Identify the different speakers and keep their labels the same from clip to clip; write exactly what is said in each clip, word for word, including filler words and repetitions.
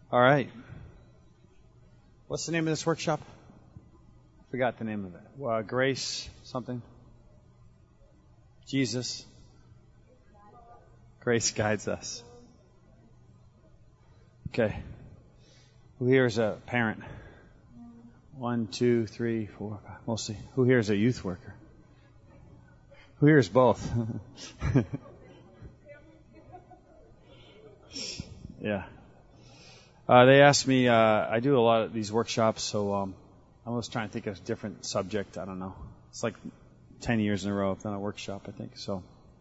Speaker 1: All right. What's the name of this workshop? Forgot the name of it. Uh, Grace something? Jesus. Grace guides us. Okay. Who here is a parent? One, two, three, four, five. Mostly. Who here is a youth worker? Who here is both? Yeah. Uh, they asked me, uh, I do a lot of these workshops, so um, I was trying to think of a different subject. I don't know. It's like ten years in a row I've done a workshop, I think. So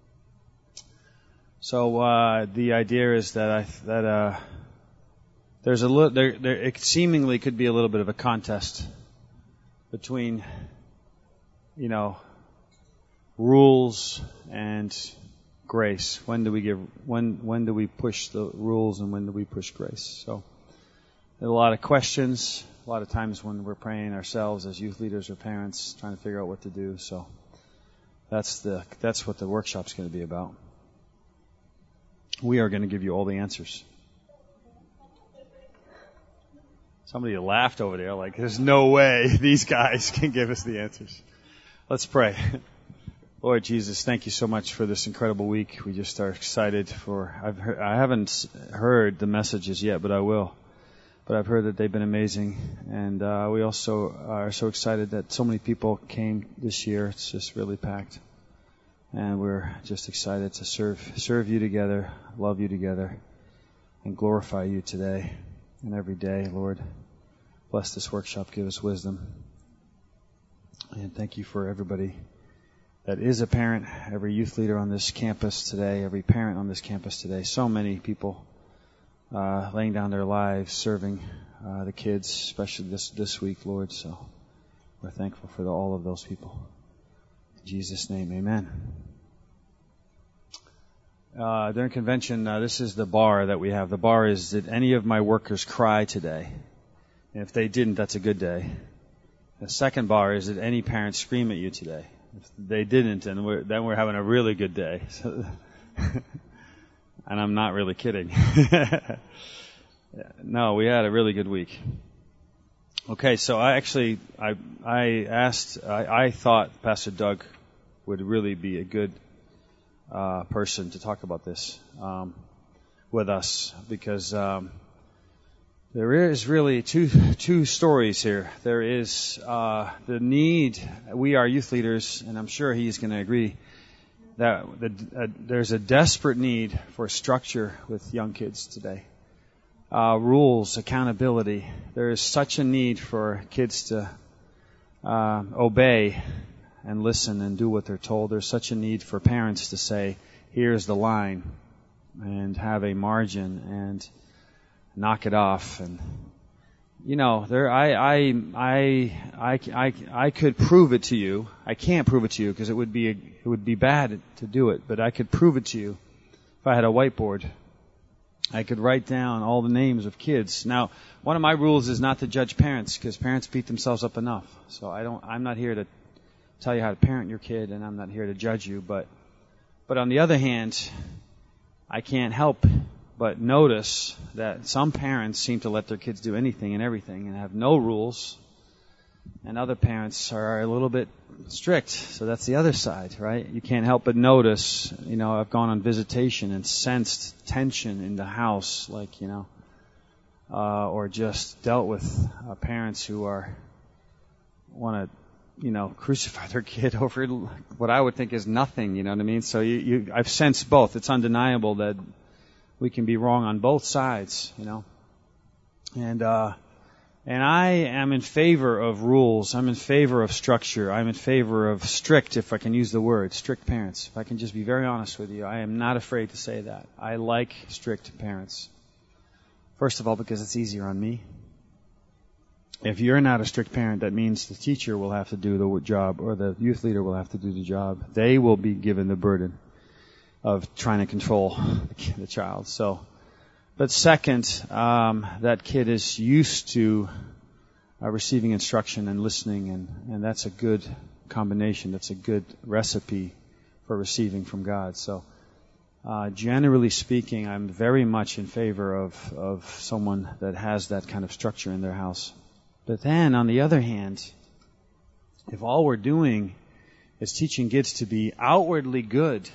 Speaker 1: so uh, the idea is that I that uh, there's a little, there, there, it seemingly could be a little bit of a contest between, you know, rules and grace. When do we give? When when do we push the rules and when do we push grace? So there are a lot of questions. A lot of times when we're praying ourselves as youth leaders or parents, trying to figure out what to do. So that's the that's what the workshop's going to be about. We are going to give you all the answers. Somebody laughed over there, like there's no way these guys can give us the answers. Let's pray. Lord Jesus, thank you so much for this incredible week. We just are excited for, I've heard, I haven't heard the messages yet, but I will. But I've heard that they've been amazing. And uh, we also are so excited that so many people came this year. It's just really packed. And we're just excited to serve, serve you together, love you together, and glorify you today and every day, Lord. Bless this workshop, give us wisdom. And thank you for everybody that is a parent, every youth leader on this campus today, every parent on this campus today. So many people uh, laying down their lives, serving uh, the kids, especially this this week, Lord. So we're thankful for the, all of those people. In Jesus' name, amen. Uh, during convention, uh, this is the bar that we have. The bar is, did any of my workers cry today? And if they didn't, that's a good day. The second bar is, did any parent scream at you today? If they didn't, and we're, then we're having a really good day. So and I'm not really kidding. No, we had a really good week. Okay, so I actually, I I asked, I, I thought Pastor Doug would really be a good uh, person to talk about this um, with us, because um, there is really two two stories here. There is uh, the need. We are youth leaders, and I'm sure he's going to agree that the, uh, there's a desperate need for structure with young kids today. Uh, rules, accountability. There is such a need for kids to uh, obey and listen and do what they're told. There's such a need for parents to say, "Here's the line," and have a margin and knock it off. And you know, there, I, I, I, I, I, I could prove it to you. I can't prove it to you because it would be, a, it would be bad to do it. But I could prove it to you if I had a whiteboard. I could write down all the names of kids. Now, one of my rules is not to judge parents, because parents beat themselves up enough. So I don't, I'm not here to tell you how to parent your kid, and I'm not here to judge you. But, but on the other hand, I can't help but notice that some parents seem to let their kids do anything and everything and have no rules, and other parents are a little bit strict. So that's the other side, right? You can't help but notice, you know, I've gone on visitation and sensed tension in the house, like, you know, uh, or just dealt with uh, parents who are, want to, you know, crucify their kid over what I would think is nothing, you know what I mean? So you, you, I've sensed both. It's undeniable that we can be wrong on both sides, you know. And uh and I am in favor of rules. I'm in favor of structure. I'm in favor of strict, if I can use the word, strict parents. If I can just be very honest with you, I am not afraid to say that. I like strict parents. First of all, because it's easier on me. If you're not a strict parent, that means the teacher will have to do the job, or the youth leader will have to do the job. They will be given the burden of trying to control the child. So, but second, um, that kid is used to uh, receiving instruction and listening, and, and that's a good combination. That's a good recipe for receiving from God. So, uh, generally speaking, I'm very much in favor of, of someone that has that kind of structure in their house. But then, on the other hand, if all we're doing is teaching kids to be outwardly good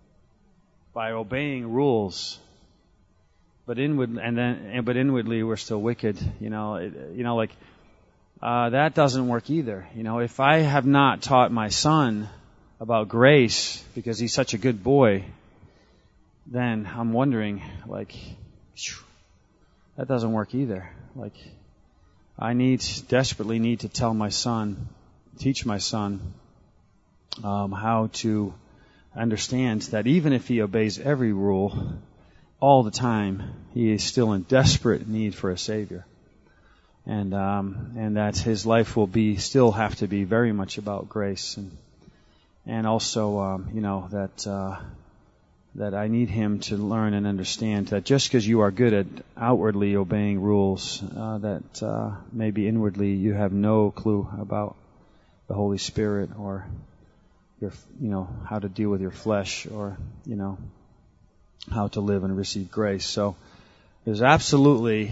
Speaker 1: by obeying rules, but inward and then but inwardly we're still wicked, you know, it, you know, like uh, that doesn't work either. You know, if I have not taught my son about grace because he's such a good boy, then I'm wondering, like, that doesn't work either. Like, I need, desperately need to tell my son, teach my son, um, how to understand that even if he obeys every rule all the time, he is still in desperate need for a Savior. And, um, and that his life will be, still have to be very much about grace. And, and also, um, you know, that, uh, that I need him to learn and understand that just because you are good at outwardly obeying rules, uh, that uh, maybe inwardly you have no clue about the Holy Spirit or your, you know, how to deal with your flesh or, you know, how to live and receive grace. So there's absolutely,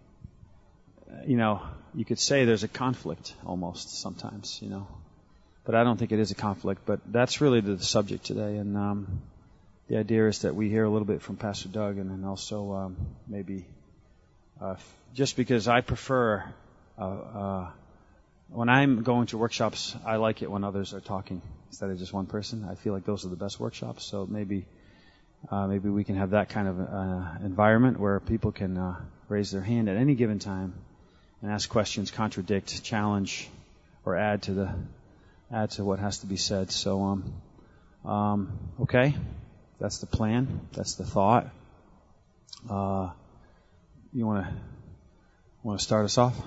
Speaker 1: you know, you could say there's a conflict almost sometimes, you know, but I don't think it is a conflict. But that's really the subject today, and um, the idea is that we hear a little bit from Pastor Doug, and then also um, maybe uh, just because I prefer, uh, uh, when I'm going to workshops, I like it when others are talking instead of just one person. I feel like those are the best workshops. So maybe uh, maybe we can have that kind of uh, environment where people can uh, raise their hand at any given time and ask questions, contradict, challenge, or add to the add to what has to be said. So, um, um, okay. That's the plan. That's the thought. Uh, you want to want to start us off?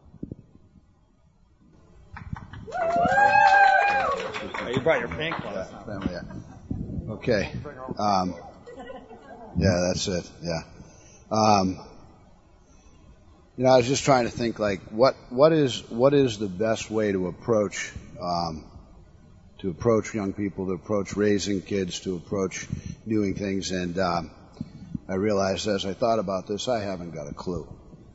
Speaker 1: Oh, you brought your pink one.
Speaker 2: Yeah, yeah. Okay. Um, yeah, that's it. Yeah. Um, you know, I was just trying to think, like, what what is what is the best way to approach. Um, to approach young people, to approach raising kids, to approach doing things. And um, I realized as I thought about this, I haven't got a clue.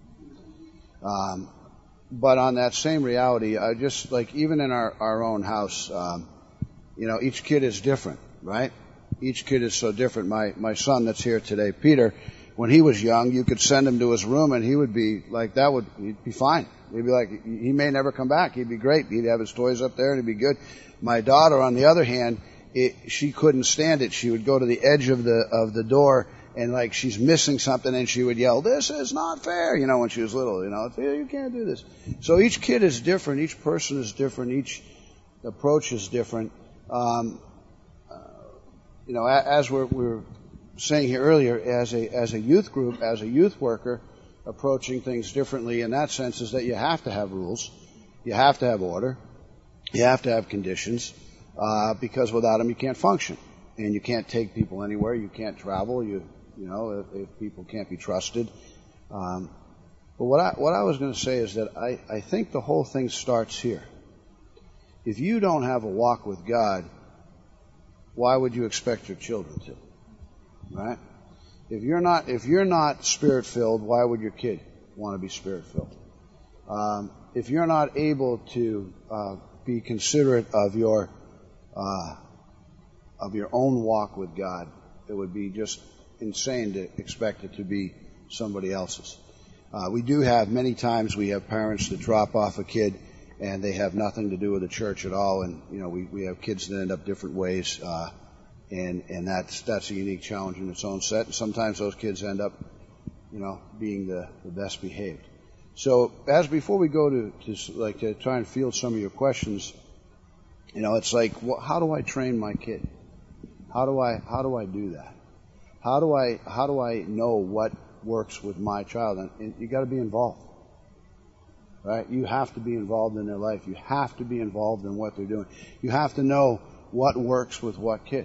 Speaker 2: Um, but on that same reality, I just, like, even in our, our own house, um, you know, each kid is different, right? Each kid is so different. My, my son that's here today, Peter, when he was young, you could send him to his room and he would be like, that would, he'd be fine. He'd be like, he may never come back. He'd be great. He'd have his toys up there and he'd be good. My daughter, on the other hand, it, she couldn't stand it. She would go to the edge of the of the door and, like, she's missing something, and she would yell, "This is not fair!" You know, when she was little. You know, you can't do this. So each kid is different. Each person is different. Each approach is different. Um, uh, you know, as we're, we're saying here earlier, as a as a youth group, as a youth worker, approaching things differently in that sense is that you have to have rules, you have to have order. You have to have conditions, uh, because without them you can't function, and you can't take people anywhere. You can't travel. You, you know, if, if people can't be trusted. Um, but what I what I was going to say is that I, I think the whole thing starts here. If you don't have a walk with God, why would you expect your children to? Right? If you're not if you're not spirit filled, why would your kid want to be spirit filled? Um, if you're not able to uh, be considerate of your uh, of your own walk with God, it would be just insane to expect it to be somebody else's. Uh, we do have, many times we have parents that drop off a kid and they have nothing to do with the church at all, and you know we, we have kids that end up different ways, uh, and and that's that's a unique challenge in its own set. And sometimes those kids end up, you know, being the, the best behaved. So, as before we go to, to like to try and field some of your questions, you know, it's like, well, how do I train my kid? How do I how do I do that? How do I how do I know what works with my child? And, and you got to be involved, right? You have to be involved in their life. You have to be involved in what they're doing. You have to know what works with what kid.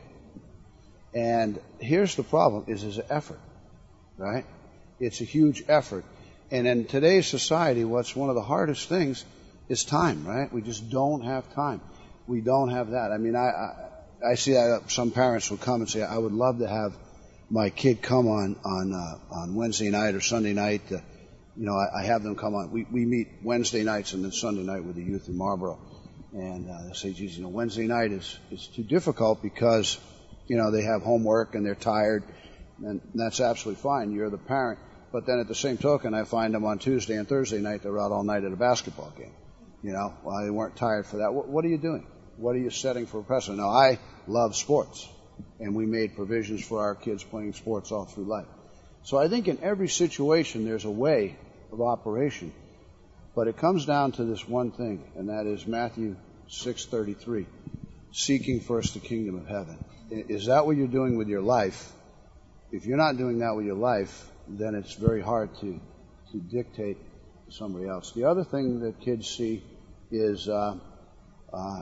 Speaker 2: And here's the problem: is is an effort, right? It's a huge effort. And in today's society, what's one of the hardest things is time, right? We just don't have time. We don't have that. I mean, I I, I see that some parents will come and say, I would love to have my kid come on on uh, on Wednesday night or Sunday night, uh, you know, I, I have them come on. We we meet Wednesday nights and then Sunday night with the youth in Marlboro, and uh, they say, geez, you know, Wednesday night is is too difficult because, you know, they have homework and they're tired, and that's absolutely fine. You're the parent. But then at the same token, I find them on Tuesday and Thursday night, they're out all night at a basketball game. You know, well, they weren't tired for that. What, what are you doing? What are you setting for a precedent? Now, I love sports, and we made provisions for our kids playing sports all through life. So I think in every situation, there's a way of operation. But it comes down to this one thing, and that is Matthew six thirty-three, seeking first the kingdom of heaven. Is that what you're doing with your life? If you're not doing that with your life, then it's very hard to, to dictate to somebody else. The other thing that kids see is uh, uh,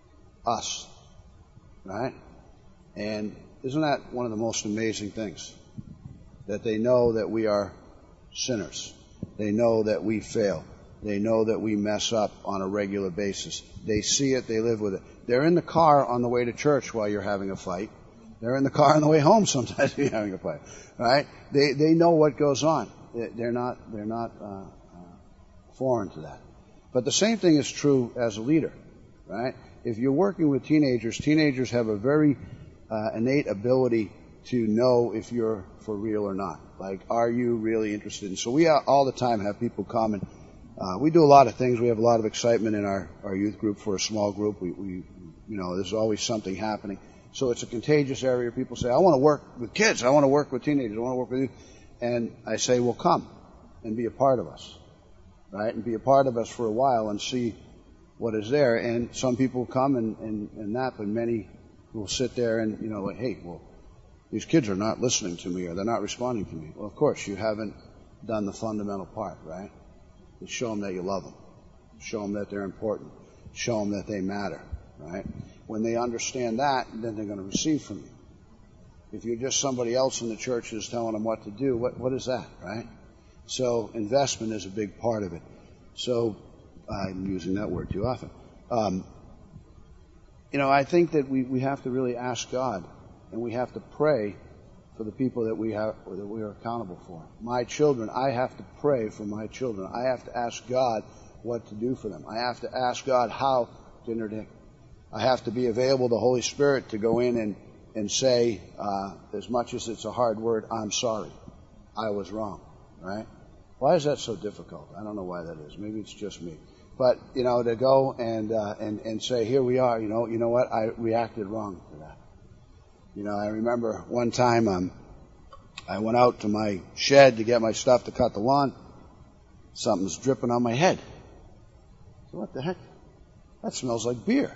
Speaker 2: us, right? And isn't that one of the most amazing things? That they know that we are sinners. They know that we fail. They know that we mess up on a regular basis. They see it, they live with it. They're in the car on the way to church while you're having a fight. They're in the car on the way home sometimes when you're having a fight, right? They they know what goes on. They're not they're not uh, uh, foreign to that. But the same thing is true as a leader, right? If you're working with teenagers, teenagers have a very uh, innate ability to know if you're for real or not. Like, are you really interested? And so we all the time have people come and uh, we do a lot of things. We have a lot of excitement in our, our youth group for a small group. We, we you know, there's always something happening. So it's a contagious area. People say, I want to work with kids. I want to work with teenagers. I want to work with you. And I say, well, come and be a part of us, right? And be a part of us for a while and see what is there. And some people come and, and, and that, but many will sit there and, you know, like, hey, well, these kids are not listening to me or they're not responding to me. Well, of course, you haven't done the fundamental part, right? To show them that you love them. Show them that they're important. Show them that they matter, right? When they understand that, then they're going to receive from you. If you're just somebody else in the church who's telling them what to do, what, what is that, right? So investment is a big part of it. So I'm using that word too often. Um, you know, I think that we, we have to really ask God, and we have to pray for the people that we have or that we are accountable for. My children, I have to pray for my children. I have to ask God what to do for them. I have to ask God how to interdict. I have to be available to the Holy Spirit to go in and, and say, uh, as much as it's a hard word, I'm sorry. I was wrong, right? Why is that so difficult? I don't know why that is. Maybe it's just me. But, you know, to go and, uh, and, and say, here we are, you know, you know what? I reacted wrong to that. You know, I remember one time, um, I went out to my shed to get my stuff to cut the lawn. Something's dripping on my head. So what the heck? That smells like beer.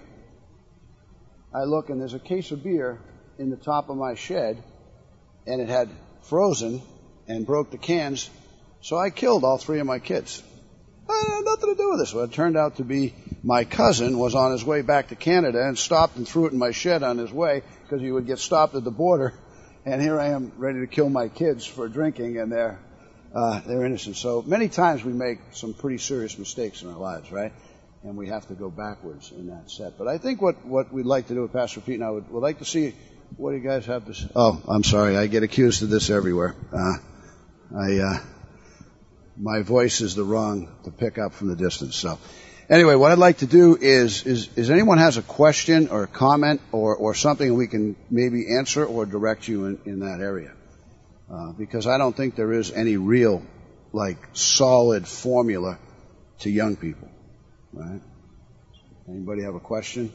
Speaker 2: I look and there's a case of beer in the top of my shed, and it had frozen and broke the cans, so I killed all three of my kids. I had nothing to do with this. Well, it turned out to be my cousin was on his way back to Canada and stopped and threw it in my shed on his way because he would get stopped at the border, and here I am ready to kill my kids for drinking, and they're uh, they're innocent. So many times we make some pretty serious mistakes in our lives, right? And we have to go backwards in that set. But I think what, what we'd like to do with Pastor Pete and I would, would like to see what do you guys have to say. Oh, I'm sorry. I get accused of this everywhere. Uh, I, uh, my voice is the wrong to pick up from the distance. So anyway, what I'd like to do is, is, is anyone has a question or a comment or, or something we can maybe answer or direct you in, in that area. Uh, because I don't think there is any real, like, solid formula to young people. Right? Anybody have a question?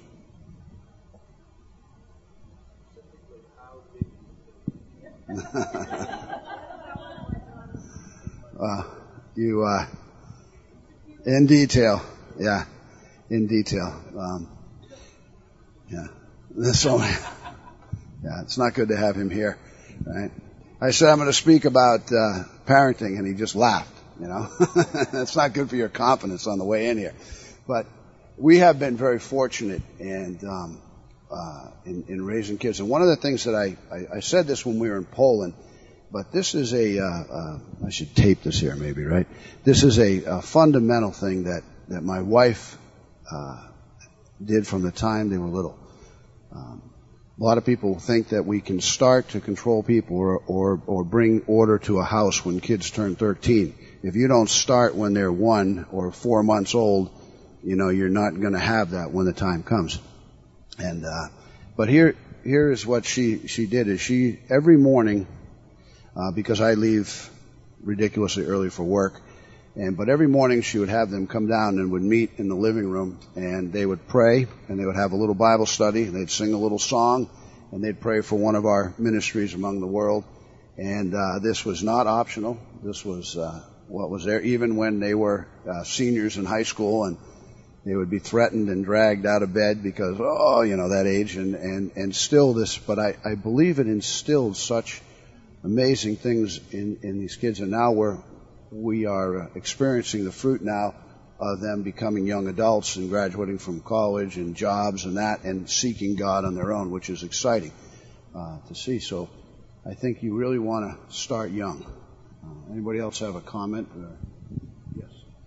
Speaker 2: uh, you, uh, in detail, yeah, in detail. Um, yeah, so, yeah, it's not good to have him here, right? I said I'm going to speak about uh, parenting, and he just laughed. You know, that's not good for your confidence on the way in here. But we have been very fortunate and um, uh, in, in raising kids. And one of the things that I, I, I said this when we were in Poland, but this is a, uh, uh, I should tape this here maybe, right? This is a, a fundamental thing that, that my wife uh, did from the time they were little. Um, A lot of people think that we can start to control people or, or, or bring order to a house when kids turn thirteen. If you don't start when they're one or four months old, you know, you're not going to have that when the time comes. And, uh, but here, here is what she, she did is she, every morning, uh, because I leave ridiculously early for work, and, but every morning she would have them come down and would meet in the living room, and they would pray, and they would have a little Bible study, and they'd sing a little song, and they'd pray for one of our ministries among the world. And, uh, this was not optional. This was, uh, what was there, even when they were, uh, seniors in high school, and they would be threatened and dragged out of bed because, oh, you know, that age, and, and, and still this, but I, I believe it instilled such amazing things in, in these kids, and now we're, we are experiencing the fruit now of them becoming young adults and graduating from college and jobs and that, and seeking God on their own, which is exciting, uh, to see. So I think you really want to start young. Uh, anybody else have a comment? Or? Yes.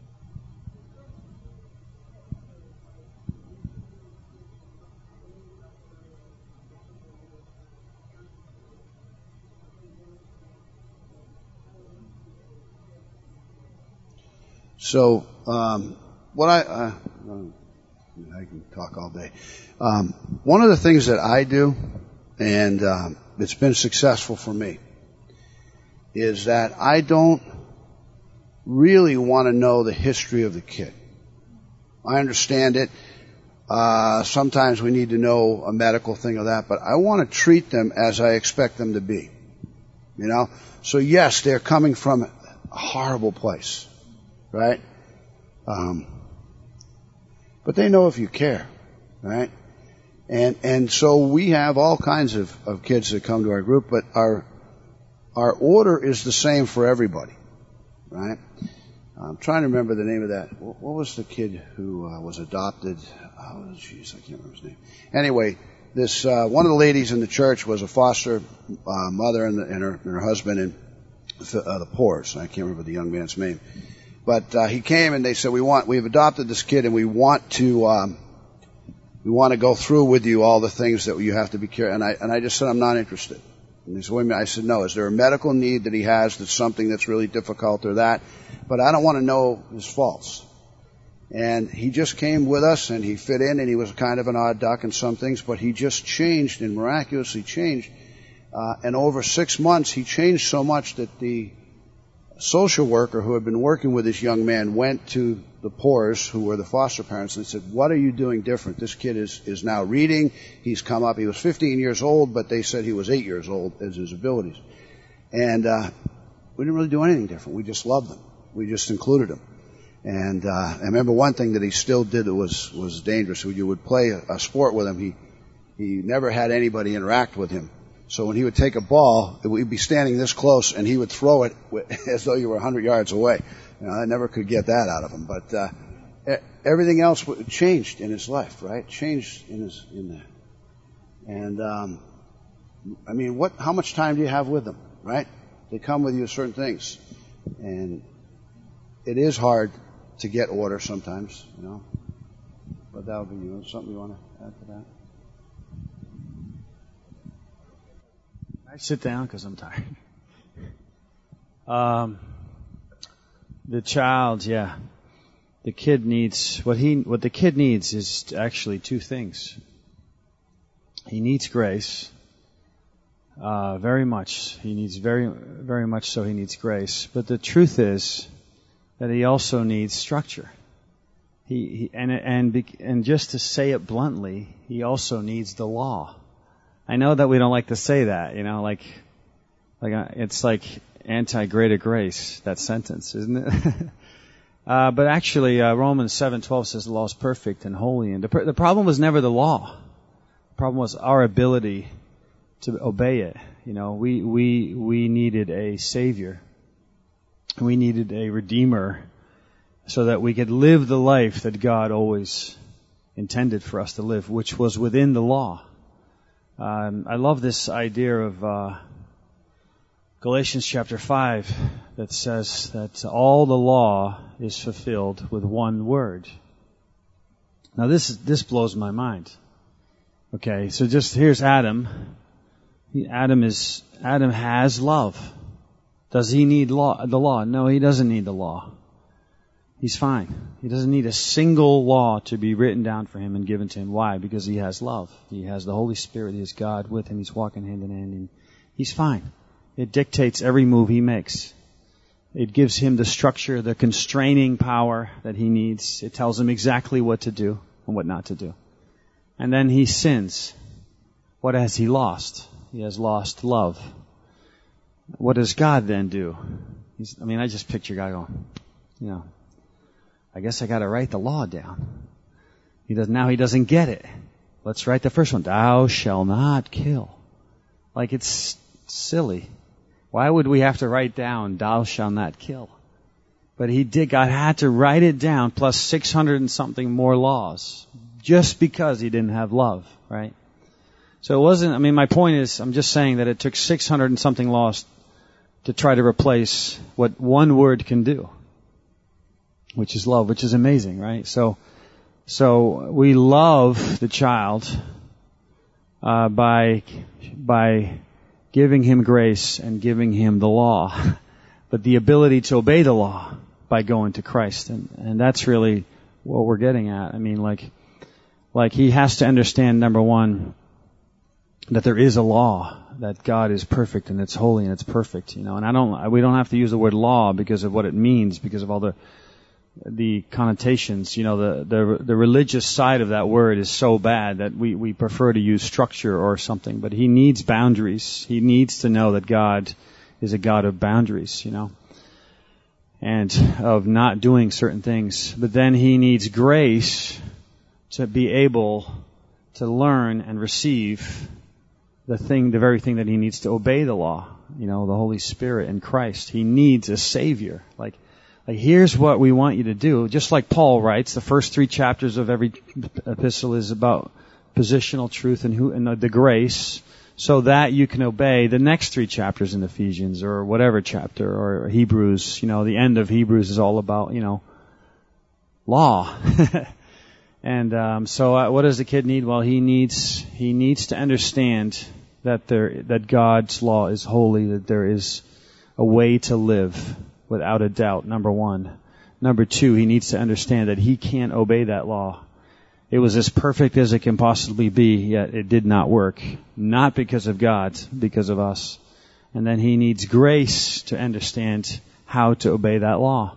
Speaker 2: So, um, what I, uh, I can talk all day. Um, one of the things that I do, and um, it's been successful for me, is that I don't really want to know the history of the kid. I understand it. Uh, sometimes we need to know a medical thing or that, but I want to treat them as I expect them to be. You know? So yes, they're coming from a horrible place, right? Um, but they know if you care, right? And, and so we have all kinds of, of kids that come to our group, but our, our order is the same for everybody, right? I'm trying to remember the name of that. What was the kid who uh, was adopted? Oh, jeez, I can't remember his name. Anyway, this uh, one of the ladies in the church was a foster uh, mother and, the, and, her, and her husband in uh, the Poors. I can't remember the young man's name, but uh, he came and they said, "We want, we've adopted this kid, and we want to, um, we want to go through with you all the things that you have to be careful." And I and I just said, "I'm not interested." And he said, "Wait a minute." I said, "No. Is there a medical need that he has that's something that's really difficult or that? But I don't want to know his faults." And he just came with us, and he fit in, and he was kind of an odd duck in some things, but he just changed and miraculously changed. Uh, and over six months, he changed so much that the social worker who had been working with this young man went to the Poors, who were the foster parents, and said, "What are you doing different? This kid is, is now reading. He's come up. He was fifteen years old, but they said he was eight years old as his abilities." And uh, we didn't really do anything different. We just loved him. We just included him. And uh, I remember one thing that he still did that was, was dangerous. When you would play a, a sport with him, he, he never had anybody interact with him. So when he would take a ball, we'd be standing this close, and he would throw it as though you were a hundred yards away. You know, I never could get that out of him. But uh, everything else changed in his life, right? Changed in his in there. And um, I mean, what? How much time do you have with them, right? They come with you certain things, and it is hard to get order sometimes, you know. But that would be, you know, something you want to add to that?
Speaker 1: I sit down because I'm tired. Um, the child, yeah, the kid needs what he what the kid needs is actually two things. He needs grace, uh, very much. He needs very very much so. He needs grace. But the truth is that he also needs structure. He, he and and and just to say it bluntly, he also needs the law. I know that we don't like to say that, you know, like, like uh, it's like anti-greater grace, that sentence, isn't it? uh, but actually, uh, Romans seven twelve says the law is perfect and holy, and the, pr- the problem was never the law. The problem was our ability to obey it. You know, we we we needed a savior. We needed a redeemer, so that we could live the life that God always intended for us to live, which was within the law. Um, I love this idea of uh, Galatians chapter five that says that all the law is fulfilled with one word. Now this this blows my mind. Okay, so just here's Adam. Adam is Adam has love. Does he need law, the law? No, he doesn't need the law. He's fine. He doesn't need a single law to be written down for him and given to him. Why? Because he has love. He has the Holy Spirit. He has God with him. He's walking hand in hand. And he's fine. It dictates every move he makes. It gives him the structure, the constraining power that he needs. It tells him exactly what to do and what not to do. And then he sins. What has he lost? He has lost love. What does God then do? He's, I mean, I just picture God going, you know, I guess I got to write the law down. He does now. He doesn't get it. Let's write the first one. Thou shalt not kill. Like it's silly. Why would we have to write down, thou shalt not kill? But he did. God had to write it down plus six hundred and something more laws just because he didn't have love, right? So it wasn't, I mean, my point is, I'm just saying that it took six hundred and something laws to try to replace what one word can do, which is love, which is amazing, right? So, so we love the child, uh, by, by giving him grace and giving him the law, but the ability to obey the law by going to Christ. And, and that's really what we're getting at. I mean, like, like he has to understand, number one, that there is a law, that God is perfect and it's holy and it's perfect, you know. And I don't, we don't have to use the word law because of what it means, because of all the, the connotations, you know, the, the, the religious side of that word is so bad that we, we prefer to use structure or something, but he needs boundaries. He needs to know that God is a God of boundaries, you know, and of not doing certain things. But then he needs grace to be able to learn and receive the thing, the very thing that he needs to obey the law, you know, the Holy Spirit and Christ. He needs a Savior. Like, like here's what we want you to do. Just like Paul writes, the first three chapters of every epistle is about positional truth and who, and the, the grace, so that you can obey the next three chapters in Ephesians or whatever chapter, or Hebrews. You know, the end of Hebrews is all about, you know, law. And um, so, uh, what does the kid need? Well, he needs he needs to understand that there that God's law is holy, that there is a way to live without a doubt. Number one. Number two, he needs to understand that he can't obey that law. It was as perfect as it can possibly be, yet it did not work. Not because of God, because of us. And then he needs grace to understand how to obey that law.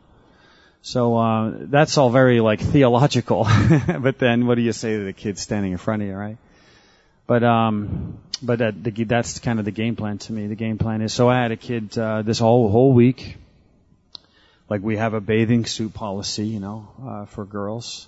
Speaker 1: So uh, that's all very like theological, but then what do you say to the kid standing in front of you, right? But um, but that, the, that's kind of the game plan to me. The game plan is, so I had a kid uh, this whole whole week. Like we have a bathing suit policy, you know, uh, for girls,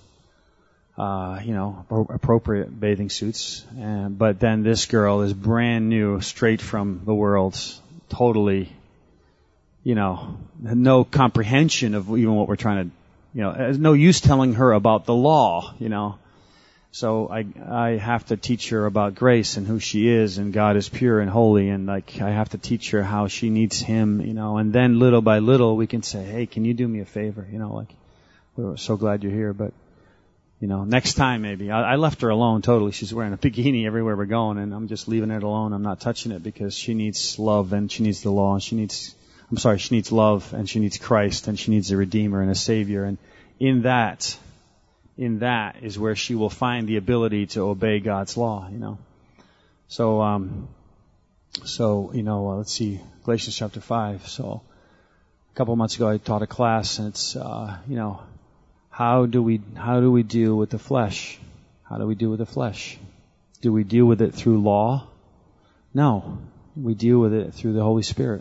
Speaker 1: uh, you know, appropriate bathing suits. And, but then this girl is brand new, straight from the world, totally. You know, no comprehension of even what we're trying to, you know, there's no use telling her about the law, you know. So I, I have to teach her about grace and who she is, and God is pure and holy, and like I have to teach her how she needs Him, you know, and then little by little we can say, hey, can you do me a favor? You know, like, we're so glad you're here, but, you know, next time maybe. I, I left her alone totally. She's wearing a bikini everywhere we're going, and I'm just leaving it alone. I'm not touching it because she needs love and she needs the law, and she needs I'm sorry, she needs love, and she needs Christ, and she needs a Redeemer and a Savior. And in that, in that is where she will find the ability to obey God's law, you know. So, um, so, you know, uh, let's see, Galatians chapter five. So, a couple of months ago I taught a class, and it's, uh, you know, how do we, how do we deal with the flesh? How do we deal with the flesh? Do we deal with it through law? No. We deal with it through the Holy Spirit.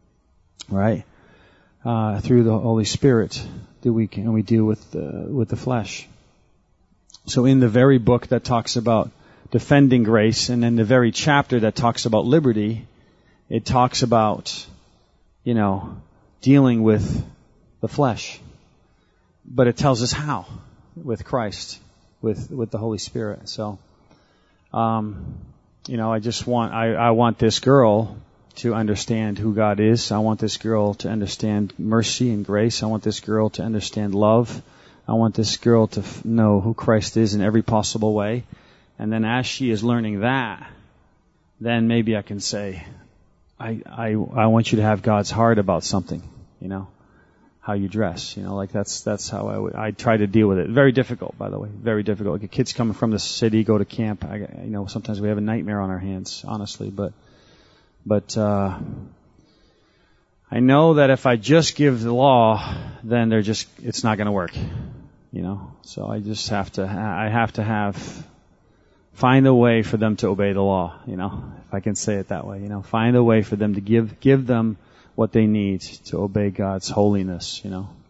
Speaker 1: Right, uh, through the Holy Spirit, do we can we deal with the with the flesh? So, in the very book that talks about defending grace, and in the very chapter that talks about liberty, it talks about, you know, dealing with the flesh. But it tells us how, with Christ, with with the Holy Spirit. So, um, you know, I just want I, I want this girl to understand who God is. I want this girl to understand mercy and grace. I want this girl to understand love. I want this girl to f- know who Christ is in every possible way. And then as she is learning that, then maybe I can say, I, I, I want you to have God's heart about something, you know, how you dress, you know, like that's, that's how I would, I try to deal with it. Very difficult, by the way, very difficult. Like kids coming from the city, go to camp, I, you know, sometimes we have a nightmare on our hands, honestly, but, but, uh, I know that if I just give the law, then they're just, it's not going to work, you know, so I just have to, I have to have, find a way for them to obey the law, you know, if I can say it that way, you know, find a way for them to give, give them what they need to obey God's holiness, you know.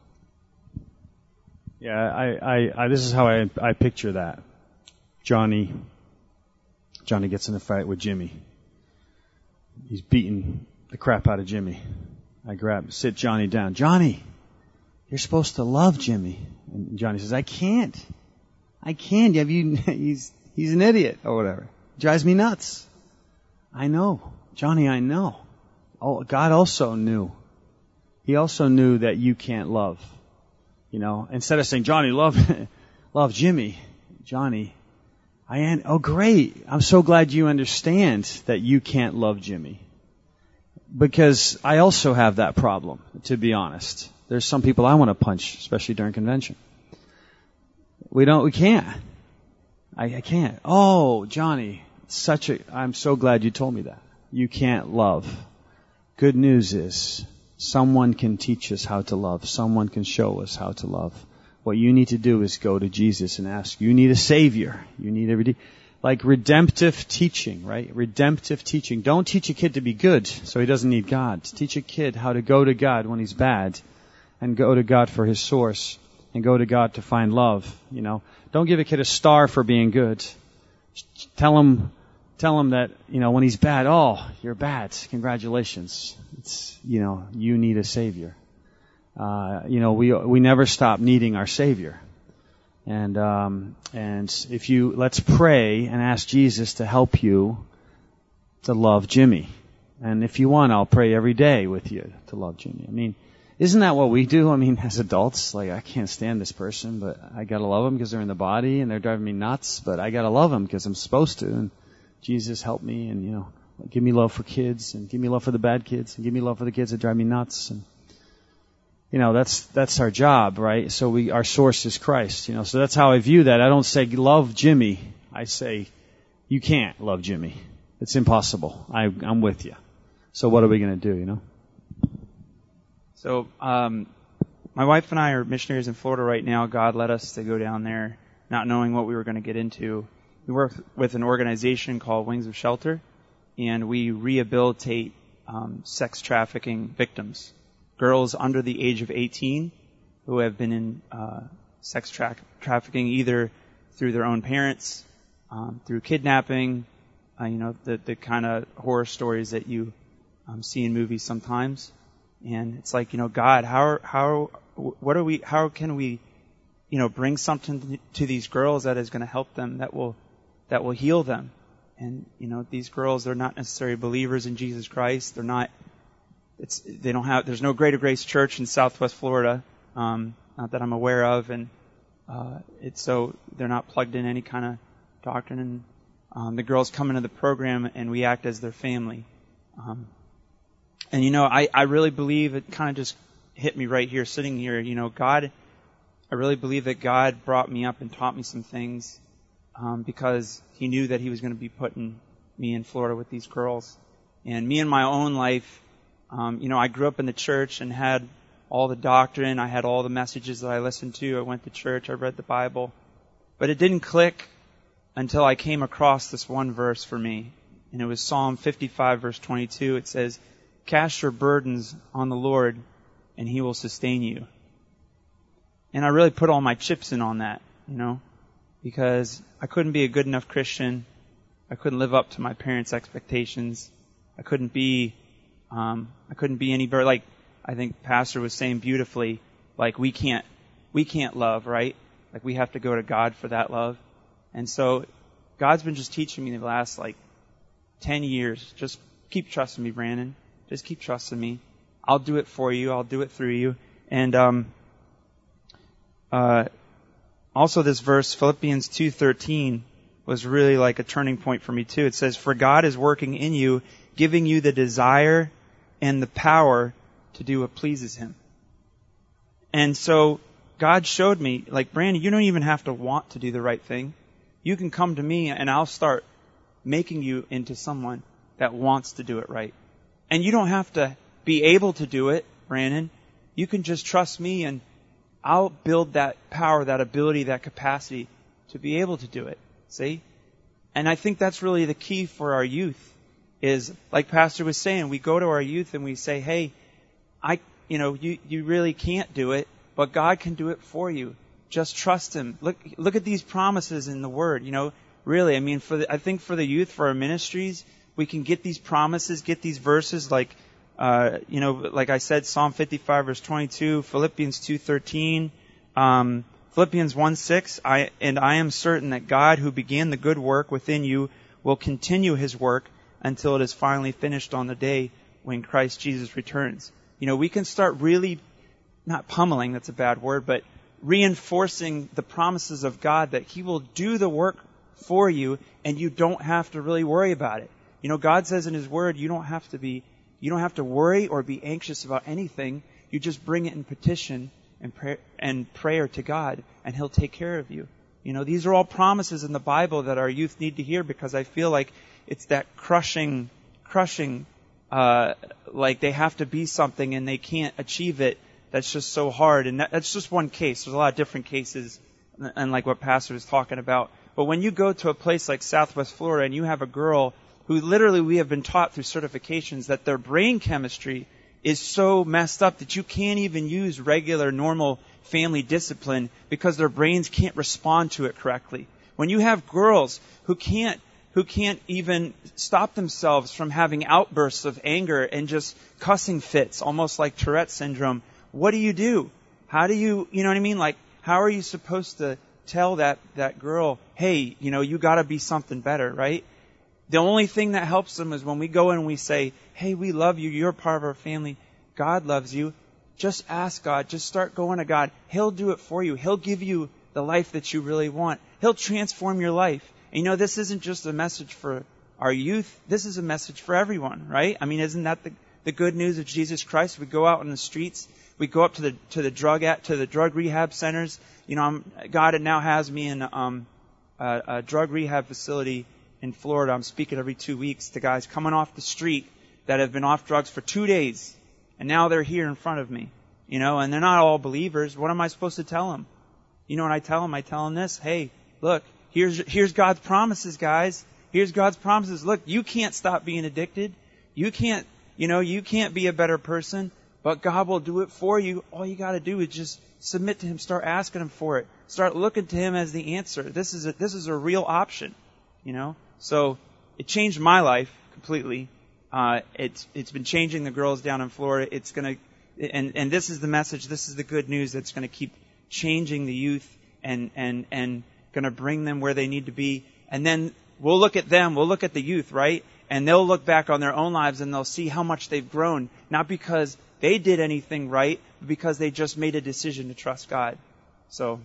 Speaker 1: Yeah, I, I, I this is how I, I picture that. Johnny, Johnny gets in a fight with Jimmy. He's beating the crap out of Jimmy. I grab, sit Johnny down. Johnny, you're supposed to love Jimmy. And Johnny says, I can't. I can't. Have you, he's, he's an idiot or whatever. Drives me nuts. I know. Johnny, I know. Oh, God also knew. He also knew that you can't love. You know, instead of saying, Johnny, love, love Jimmy. Johnny, I am, oh great. I'm so glad you understand that you can't love Jimmy. Because I also have that problem, to be honest. There's some people I want to punch, especially during convention. We don't, we can't. I, I can't. Oh, Johnny, such a, I'm so glad you told me that. You can't love. Good news is, someone can teach us how to love. Someone can show us how to love. What you need to do is go to Jesus and ask. You need a Savior. You need a rede- like redemptive teaching, right? Redemptive teaching. Don't teach a kid to be good so he doesn't need God. Teach a kid how to go to God when he's bad and go to God for his source and go to God to find love, you know. Don't give a kid a star for being good. Tell him Tell him that, you know, when he's bad, oh, you're bad. Congratulations. It's, you know, you need a Savior. Uh, you know, we, we never stop needing our Savior. And, um, and if you, let's pray and ask Jesus to help you to love Jimmy. And if you want, I'll pray every day with you to love Jimmy. I mean, isn't that what we do? I mean, as adults, like, I can't stand this person, but I gotta love them because they're in the body and they're driving me nuts, but I gotta love them because I'm supposed to. And Jesus, help me, and, you know, give me love for kids, and give me love for the bad kids, and give me love for the kids that drive me nuts. And, you know, that's, that's our job, right? So we, our source is Christ, you know, so that's how I view that. I don't say love Jimmy. I say, you can't love Jimmy. It's impossible. I, I'm with you. So what are we going to do, you know?
Speaker 3: So, um, my wife and I are missionaries in Florida right now. God led us to go down there, not knowing what we were going to get into. We work with an organization called Wings of Shelter, and we rehabilitate um, sex trafficking victims, girls under the age of eighteen who have been in uh, sex tra- trafficking either through their own parents, um, through kidnapping, uh, you know, the, the kind of horror stories that you um, see in movies sometimes. And it's like, you know, God, how, how, what are we, how can we, you know, bring something to these girls that is going to help them, that will, that will heal them. And, you know, these girls, they're not necessarily believers in Jesus Christ. They're not, it's, they don't have, there's no Greater Grace Church in Southwest Florida, um, not that I'm aware of. And, uh, it's so, they're not plugged in any kind of doctrine. And, um, the girls come into the program and we act as their family. Um, and, you know, I, I really believe it kind of just hit me right here, sitting here, you know, God, I really believe that God brought me up and taught me some things. Um, because he knew that he was going to be putting me in Florida with these girls. And me in my own life, um, you know, I grew up in the church and had all the doctrine. I had all the messages that I listened to. I went to church. I read the Bible. But it didn't click until I came across this one verse for me. And it was Psalm fifty-five, verse twenty-two. It says, cast your burdens on the Lord, and he will sustain you. And I really put all my chips in on that, you know. Because I couldn't be a good enough Christian. I couldn't live up to my parents' expectations. I couldn't be, um, I couldn't be any better. Like, I think Pastor was saying beautifully, like, we can't, we can't love, right? Like, we have to go to God for that love. And so, God's been just teaching me the last, like, ten years. Just keep trusting me, Brandon. Just keep trusting me. I'll do it for you. I'll do it through you. And, um, uh, Also, this verse, Philippians two thirteen, was really like a turning point for me too. It says, "For God is working in you, giving you the desire and the power to do what pleases Him." And so God showed me, like, Brandon, you don't even have to want to do the right thing. You can come to me and I'll start making you into someone that wants to do it right. And you don't have to be able to do it, Brandon. You can just trust me and I'll build that power, that ability, that capacity to be able to do it. See? And I think that's really the key for our youth is, like Pastor was saying, we go to our youth and we say, hey, I, you know, you, you really can't do it, but God can do it for you. Just trust Him. Look, look at these promises in the Word. You know, really, I mean, for the, I think for the youth, for our ministries, we can get these promises, get these verses like, uh, you know, like I said, Psalm fifty-five verse twenty-two, Philippians two thirteen, um, Philippians one six, I, and I am certain that God who began the good work within you will continue His work until it is finally finished on the day when Christ Jesus returns. You know, we can start really, not pummeling, that's a bad word, but reinforcing the promises of God that He will do the work for you and you don't have to really worry about it. You know, God says in His Word, you don't have to be, you don't have to worry or be anxious about anything. You just bring it in petition and prayer, and prayer to God, and He'll take care of you. You know, these are all promises in the Bible that our youth need to hear, because I feel like it's that crushing, crushing, uh, like they have to be something and they can't achieve it. That's just so hard. And that, that's just one case. There's a lot of different cases, and like what Pastor was talking about. But when you go to a place like Southwest Florida and you have a girl who literally we have been taught through certifications that their brain chemistry is so messed up that you can't even use regular, normal family discipline because their brains can't respond to it correctly. When you have girls who can't who can't even stop themselves from having outbursts of anger and just cussing fits, almost like Tourette syndrome, what do you do? How do you, you know what I mean? Like, how are you supposed to tell that, that girl, hey, you know, you gotta be something better, right? The only thing that helps them is when we go in and we say, hey, we love you, you're part of our family, God loves you. Just ask God, just start going to God. He'll do it for you. He'll give you the life that you really want. He'll transform your life. And you know, this isn't just a message for our youth. This is a message for everyone, right? I mean, isn't that the, the good news of Jesus Christ? We go out in the streets. We go up to the to the drug at, to the drug rehab centers. You know, I'm, God now has me in um, a, a drug rehab facility in Florida. I'm speaking every two weeks to guys coming off the street that have been off drugs for two days, and now they're here in front of me. You know, and they're not all believers. What am I supposed to tell them? You know what I tell them? I tell them this: hey, look, here's here's God's promises, guys. Here's God's promises. Look, you can't stop being addicted. You can't, you know, you can't be a better person. But God will do it for you. All you got to do is just submit to Him. Start asking Him for it. Start looking to Him as the answer. This is a, this is a real option, you know. So it changed my life completely. Uh, it's it's been changing the girls down in Florida. It's gonna, and and this is the message. This is the good news that's going to keep changing the youth and and and going to bring them where they need to be. And then we'll look at them. We'll look at the youth, right? And they'll look back on their own lives and they'll see how much they've grown, not because they did anything right, but because they just made a decision to trust God. So,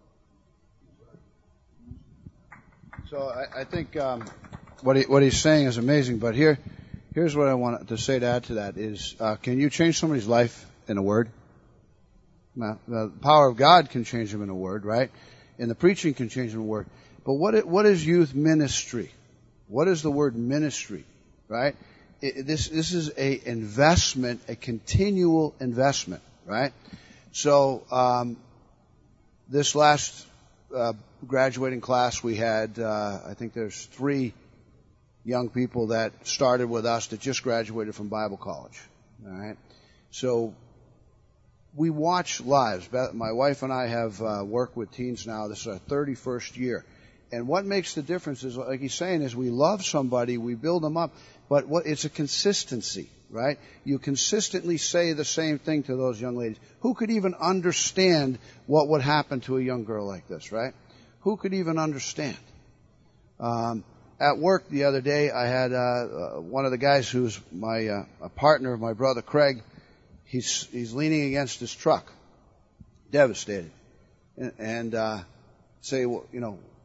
Speaker 2: so I, I think um, what he, what he's saying is amazing. But here, here's what I want to say to add to that is: uh, can you change somebody's life in a word? Now, the power of God can change them in a word, right? And the preaching can change them in a word. But what it, what is youth ministry? What is the word ministry, right? It, this this is a investment, a continual investment, right? So um, this last uh, graduating class we had, uh, I think there's three young people that started with us that just graduated from Bible college, all right? So we watch lives. My wife and I have uh, worked with teens now. This is our thirty-first year. And what makes the difference is, like he's saying, is we love somebody, we build them up, but what it's a consistency, right? You consistently say the same thing to those young ladies. Who could even understand what would happen to a young girl like this, right? Who could even understand? Um, at work the other day, I had uh, uh, one of the guys who's my uh, a partner of my brother Craig. He's he's leaning against his truck, devastated, and, and uh, say, well, you know,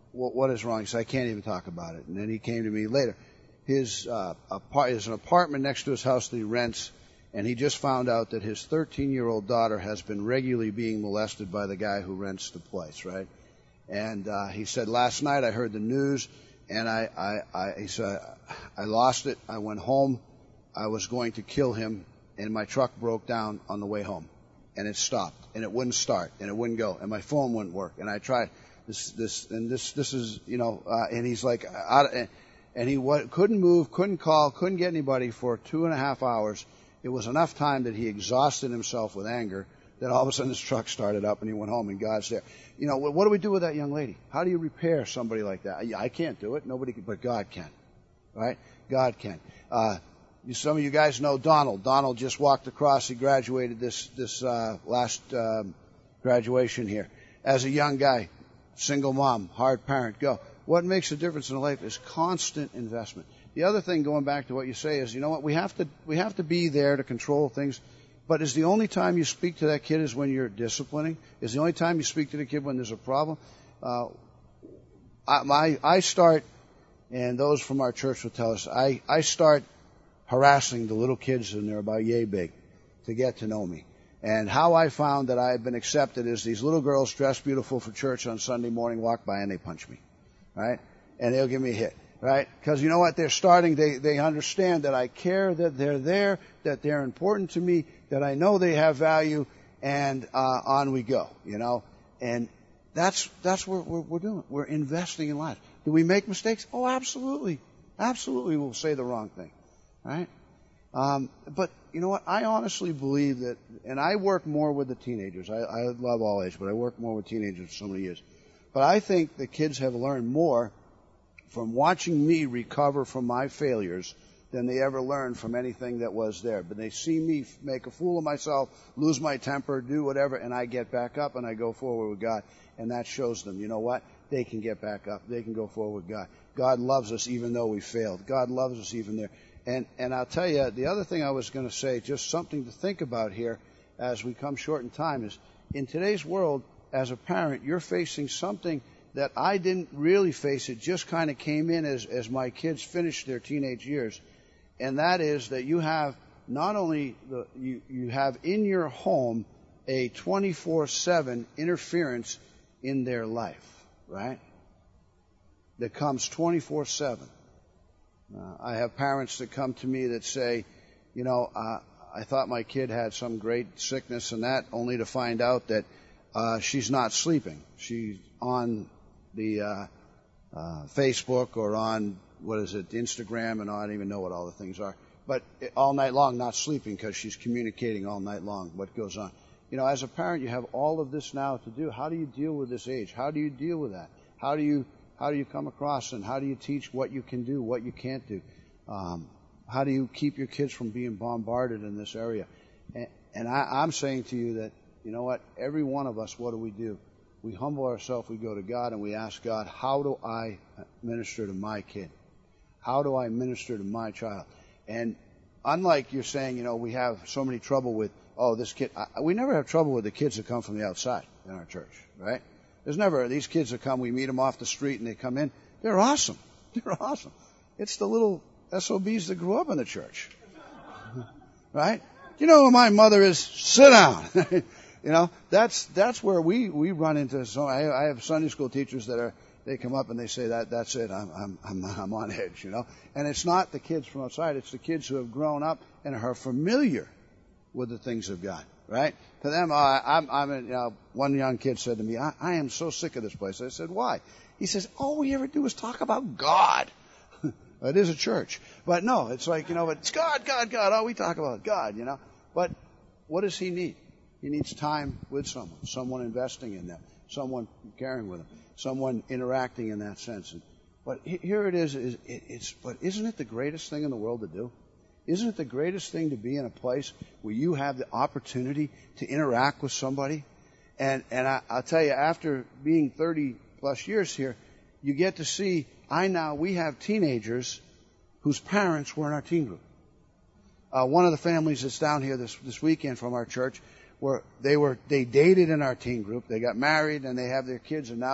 Speaker 2: what, what is wrong? He said, I can't even talk about it. And then he came to me later. His, uh, apart, there's an apartment next to his house that he rents, and he just found out that his thirteen-year-old daughter has been regularly being molested by the guy who rents the place, right? And uh, he said, last night I heard the news, and I, I, I, he said, I lost it. I went home. I was going to kill him, and my truck broke down on the way home, and it stopped, and it wouldn't start, and it wouldn't go, and my phone wouldn't work, and I tried this, this, and this, this is, you know, uh, and he's like, out, and, and he w- couldn't move, couldn't call, couldn't get anybody for two and a half hours. It was enough time that he exhausted himself with anger that all of a sudden his truck started up and he went home and God's there. You know, what do we do with that young lady? How do you repair somebody like that? I can't do it. Nobody can, but God can. Right? God can. Uh, some of you guys know Donald. Donald just walked across. He graduated this, this, uh, last, um, graduation here. As a young guy, single mom, hard parent, go. What makes a difference in life is constant investment. The other thing, going back to what you say, is, you know what, we have to, we have to be there to control things. But is the only time you speak to that kid is when you're disciplining? Is the only time you speak to the kid when there's a problem? Uh, I, my, I start, and those from our church will tell us, I, I start harassing the little kids, and they're about yay big, to get to know me. And how I found that I have been accepted is these little girls dressed beautiful for church on Sunday morning walk by and they punch me, right? And they'll give me a hit, right? Because you know what? They're starting, they, they understand that I care, that they're there, that they're important to me, that I know they have value, and uh, on we go, you know? And that's, that's what we're, we're doing. We're investing in life. Do we make mistakes? Oh, absolutely. Absolutely we'll say the wrong thing, right? Um, but you know what? I honestly believe that, and I work more with the teenagers. I, I love all ages, but I work more with teenagers for so many years. But I think the kids have learned more from watching me recover from my failures than they ever learned from anything that was there. But they see me make a fool of myself, lose my temper, do whatever, and I get back up and I go forward with God. And that shows them, you know what? They can get back up. They can go forward with God. God loves us even though we failed. God loves us even there. And, and I'll tell you, the other thing I was going to say, just something to think about here as we come short in time, is in today's world, as a parent, you're facing something that I didn't really face. It just kind of came in as, as my kids finished their teenage years. And that is that you have not only the, you, you have in your home a twenty-four seven interference in their life, right? That comes twenty-four seven. Uh, I have parents that come to me that say, you know, uh, I thought my kid had some great sickness and that, only to find out that uh, she's not sleeping. She's on the uh, uh, Facebook or on, what is it, Instagram, and I don't even know what all the things are. But all night long not sleeping because she's communicating all night long what goes on. You know, as a parent, you have all of this now to do. How do you deal with this age? How do you deal with that? How do you How do you come across, and how do you teach what you can do, what you can't do? Um, how do you keep your kids from being bombarded in this area? And, and I, I'm saying to you that, you know what, every one of us, what do we do? We humble ourselves, we go to God, and we ask God, how do I minister to my kid? How do I minister to my child? And unlike you're saying, you know, we have so many trouble with, oh, this kid, I, we never have trouble with the kids that come from the outside in our church, right? There's never, these kids that come, we meet them off the street and they come in. They're awesome. They're awesome. It's the little S O Bs that grew up in the church. Right? You know who my mother is? Sit down. You know, that's, that's where we, we run into, so I, I have Sunday school teachers that are, they come up and they say that, that's it. I'm, I'm, I'm, I'm on edge, you know. And it's not the kids from outside. It's the kids who have grown up and are familiar with the things of God. Right? To them, uh, I'm, I'm, you know, one young kid said to me, I, I am so sick of this place. I said, why? He says, all we ever do is talk about God. It is a church. But no, it's like, you know, it's God, God, God. All we talk about God, you know. But what does he need? He needs time with someone, someone investing in them, someone caring with them, someone interacting in that sense. And, but here it is, is it, it's, but isn't it the greatest thing in the world to do? Isn't it the greatest thing to be in a place where you have the opportunity to interact with somebody? And, and I, I'll tell you, after being thirty plus years here, you get to see, I now, we have teenagers whose parents were in our teen group. Uh, one of the families that's down here this, this weekend from our church, where they were, they dated in our teen group, they got married and they have their kids, and now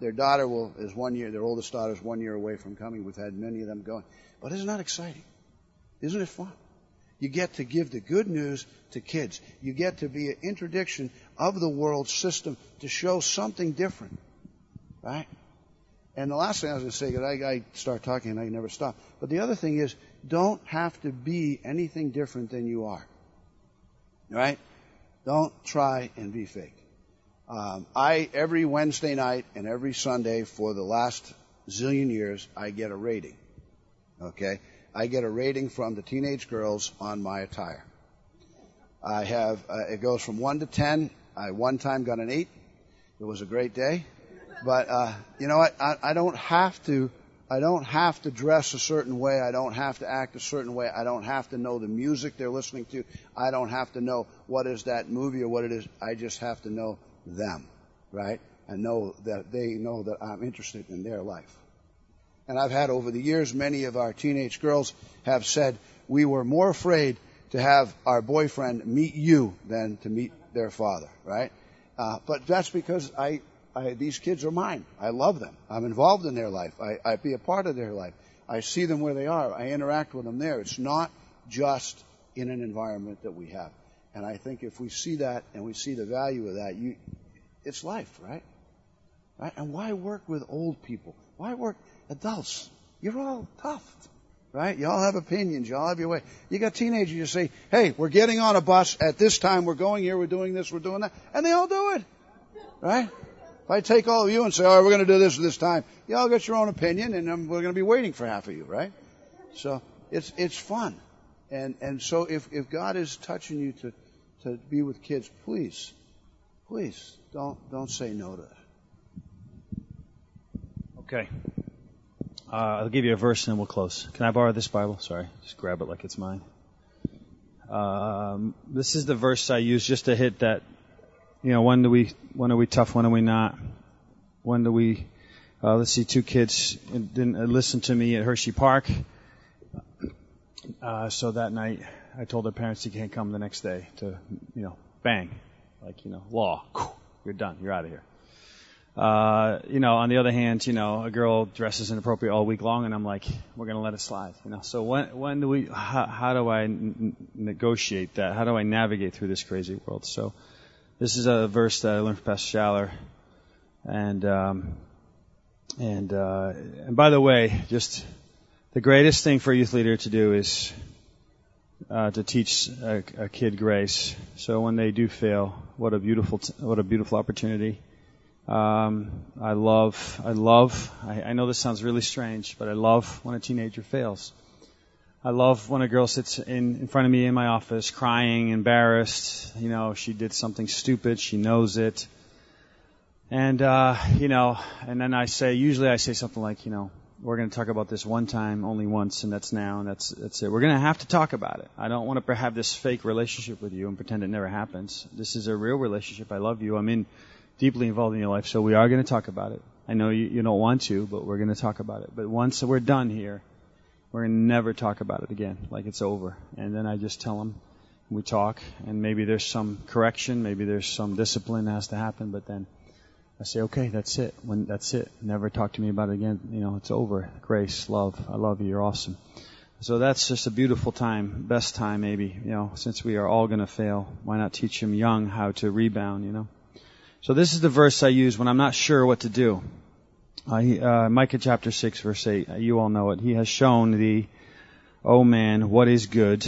Speaker 2: their daughter will is one year, their oldest daughter is one year away from coming. We've had many of them going. But isn't that exciting? Isn't it fun? You get to give the good news to kids. You get to be an introduction of the world system to show something different. Right? And the last thing I was going to say, because I, I start talking and I never stop. But the other thing is, don't have to be anything different than you are. Right? Don't try and be fake. Um, I, every Wednesday night and every Sunday for the last zillion years, I get a rating. Okay? I get a rating from the teenage girls on my attire. I have, uh, it goes from one to ten. I one time got an eight. It was a great day. But, uh, you know what? I, I don't have to, I don't have to dress a certain way. I don't have to act a certain way. I don't have to know the music they're listening to. I don't have to know what is that movie or what it is. I just have to know them, right? And know that they know that I'm interested in their life. And I've had over the years, many of our teenage girls have said, we were more afraid to have our boyfriend meet you than to meet their father, right? Uh, but that's because I, I, these kids are mine. I love them. I'm involved in their life. I, I be a part of their life. I see them where they are. I interact with them there. It's not just in an environment that we have. And I think if we see that and we see the value of that, you, it's life, right? Right? And why work with old people? Why work adults? You're all tough, right? You all have opinions. You all have your way. You got teenagers. You say, "Hey, we're getting on a bus at this time. We're going here. We're doing this. We're doing that," and they all do it, right? If I take all of you and say, "All right, we're going to do this at this time," you all got your own opinion, and um, we're going to be waiting for half of you, right? So it's it's fun, and and so if if God is touching you to to be with kids, please, please don't don't say no to that.
Speaker 1: Okay. Uh, I'll give you a verse and then we'll close. Can I borrow this Bible? Sorry. Just grab it like it's mine. Um, this is the verse I use just to hit that, you know, when do we, when are we tough, when are we not? When do we, uh, let's see, two kids didn't listen to me at Hershey Park. Uh, so that night I told their parents you can't come the next day to, you know, bang. Like, you know, law. You're done. You're out of here. Uh, you know, on the other hand, you know, a girl dresses inappropriate all week long, and I'm like, we're going to let it slide. You know, so when when do we? How, how do I n- negotiate that? How do I navigate through this crazy world? So, this is a verse that I learned from Pastor Schaller, and um, and uh, and by the way, just the greatest thing for a youth leader to do is uh, to teach a, a kid grace. So when they do fail, what a beautiful t- what a beautiful opportunity. Um, I love, I love, I, I know this sounds really strange, but I love when a teenager fails. I love when a girl sits in, in front of me in my office crying, embarrassed. You know, she did something stupid. She knows it. And, uh, you know, and then I say, usually I say something like, you know, we're going to talk about this one time, only once, and that's now, and that's, that's it. We're going to have to talk about it. I don't want to have this fake relationship with you and pretend it never happens. This is a real relationship. I love you. I'm in, deeply involved in your life, so we are going to talk about it. I know you, you don't want to, but we're going to talk about it. But once we're done here, we're going to never talk about it again, like it's over. And then I just tell them, we talk, and maybe there's some correction, maybe there's some discipline that has to happen, but then I say, okay, that's it. When that's it. Never talk to me about it again. You know, it's over. Grace, love, I love you, you're awesome. So that's just a beautiful time, best time maybe, you know, since we are all going to fail. Why not teach them young how to rebound, you know? So this is the verse I use when I'm not sure what to do. Uh, he, uh, Micah chapter six, verse eight. Uh, you all know it. He has shown thee, O man, what is good,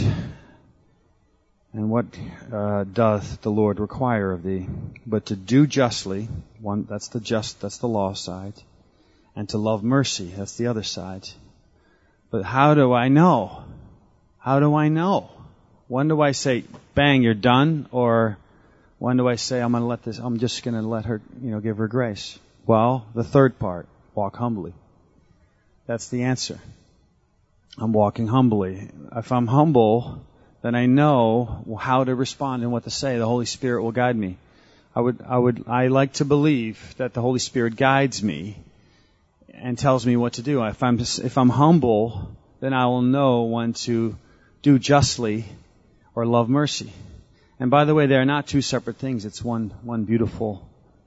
Speaker 1: and what uh, doth the Lord require of thee, but to do justly. One, that's the just, that's the law side, and to love mercy. That's the other side. But how do I know? How do I know? When do I say, bang, you're done, or when do I say, I'm going to let this, I'm just going to let her, you know, give her grace? Well, the third part, walk humbly. That's the answer. I'm walking humbly. If I'm humble, then I know how to respond and what to say. The Holy Spirit will guide me. I would, I would, I like to believe that the Holy Spirit guides me and tells me what to do. If I'm, if I'm humble, then I will know when to do justly or love mercy. And by the way, they are not two separate things. It's one, one beautiful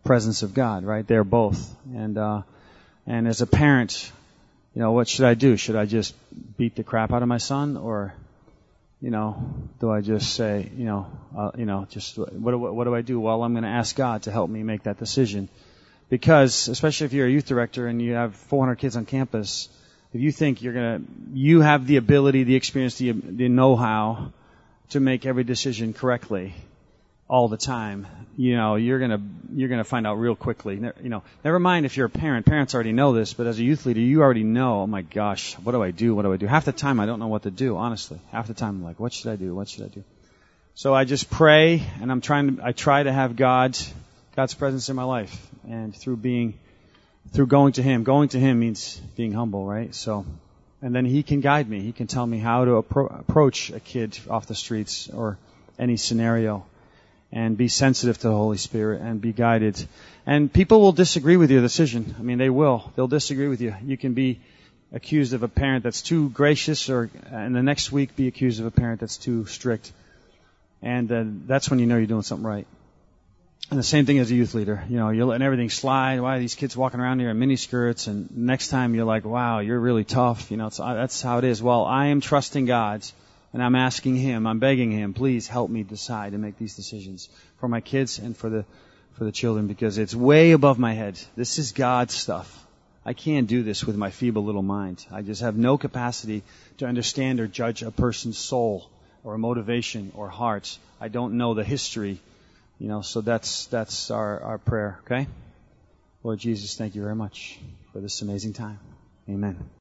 Speaker 1: presence of God, right? They're both. And, uh, and as a parent, you know, what should I do? Should I just beat the crap out of my son, or, you know, do I just say, you know, uh, you know, just what do, what do I do? Well, I'm going to ask God to help me make that decision, because especially if you're a youth director and you have four hundred kids on campus, if you think you're going to, you have the ability, the experience, the, the know-how to make every decision correctly all the time, you know, you're going to, you're going to find out real quickly. You know, never mind if you're a parent. Parents already know this, but as a youth leader, you already know, oh my gosh, what do I do? What do I do? Half the time I don't know what to do, honestly. Half the time I'm like, what should I do? What should I do? So I just pray, and I'm trying to, I try to have God's, God's presence in my life. And through being, through going to Him, going to Him means being humble, right? So, and then He can guide me. He can tell me how to appro- approach a kid off the streets or any scenario, and be sensitive to the Holy Spirit and be guided. And people will disagree with your decision. I mean, they will. They'll disagree with you. You can be accused of a parent that's too gracious, or and the next week be accused of a parent that's too strict. And uh, that's when you know you're doing something right. And the same thing as a youth leader. You know, you're letting everything slide. Why are these kids walking around here in miniskirts? And next time you're like, wow, you're really tough. You know, it's, that's how it is. Well, I am trusting God, and I'm asking Him, I'm begging Him, please help me decide and make these decisions for my kids and for the for the children, because it's way above my head. This is God's stuff. I can't do this with my feeble little mind. I just have no capacity to understand or judge a person's soul or motivation or heart. I don't know the history. You know, so that's that's our, our prayer, okay? Lord Jesus, thank you very much for this amazing time. Amen.